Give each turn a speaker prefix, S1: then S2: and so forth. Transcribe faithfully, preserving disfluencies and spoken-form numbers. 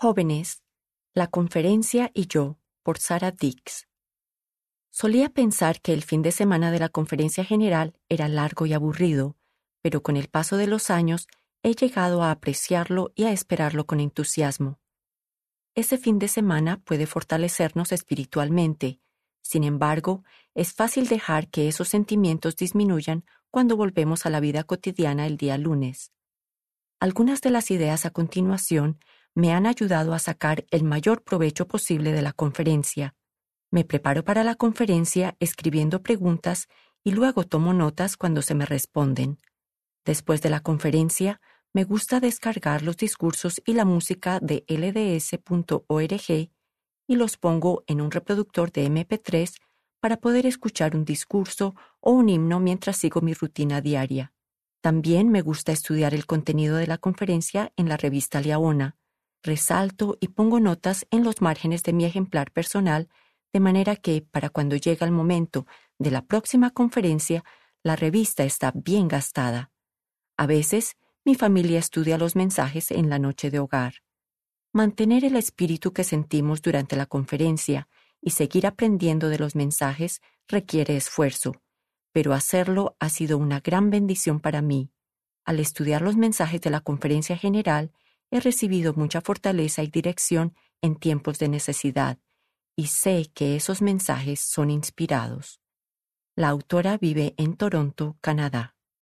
S1: Jóvenes, la conferencia y yo, por Sarah Dix. Solía pensar que el fin de semana de la conferencia general era largo y aburrido, pero con el paso de los años he llegado a apreciarlo y a esperarlo con entusiasmo. Ese fin de semana puede fortalecernos espiritualmente. Sin embargo, es fácil dejar que esos sentimientos disminuyan cuando volvemos a la vida cotidiana el día lunes. Algunas de las ideas a continuación me han ayudado a sacar el mayor provecho posible de la conferencia. Me preparo para la conferencia escribiendo preguntas y luego tomo notas cuando se me responden. Después de la conferencia, me gusta descargar los discursos y la música de L D S punto org y los pongo en un reproductor de eme pe tres para poder escuchar un discurso o un himno mientras sigo mi rutina diaria. También me gusta estudiar el contenido de la conferencia en la revista Liaona. Resalto y pongo notas en los márgenes de mi ejemplar personal, de manera que, para cuando llega el momento de la próxima conferencia, la revista está bien gastada. A veces, mi familia estudia los mensajes en la noche de hogar. Mantener el espíritu que sentimos durante la conferencia y seguir aprendiendo de los mensajes requiere esfuerzo, pero hacerlo ha sido una gran bendición para mí. Al estudiar los mensajes de la conferencia general, he recibido mucha fortaleza y dirección en tiempos de necesidad, y sé que esos mensajes son inspirados. La autora vive en Toronto, Canadá.